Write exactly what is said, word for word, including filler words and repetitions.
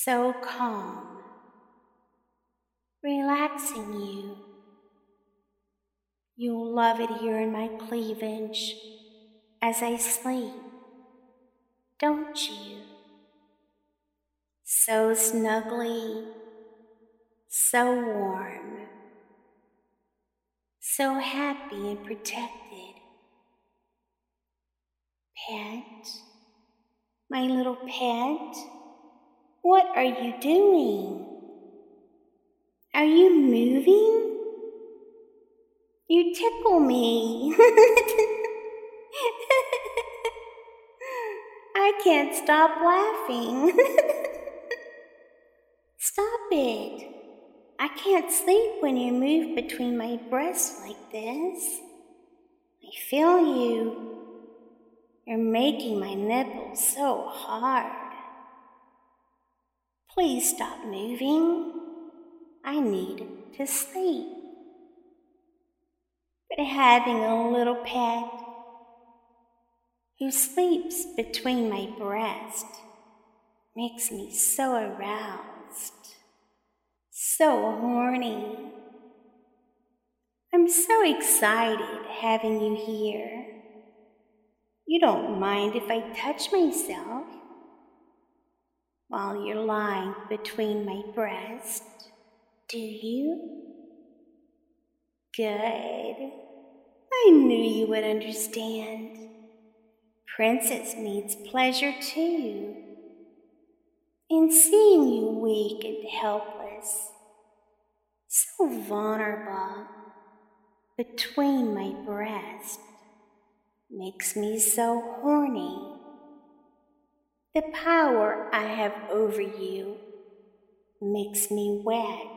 so calm, relaxing you. You'll love it here in my cleavage as I sleep, don't you? So snuggly, so warm, so happy and protected. Pet, my little pet, what are you doing? Are you moving? You tickle me. I can't stop laughing. Stop it. I can't sleep when you move between my breasts like this. I feel you. You're making my nipples so hard. Please stop moving. I need to sleep. But having a little pet who sleeps between my breasts makes me so aroused, so horny. I'm so excited having you here. You don't mind if I touch myself while you're lying between my breasts, do you? Good. I knew you would understand. Princess needs pleasure too. And seeing you weak and helpless, so vulnerable, between my breasts, makes me so horny. The power I have over you makes me wet.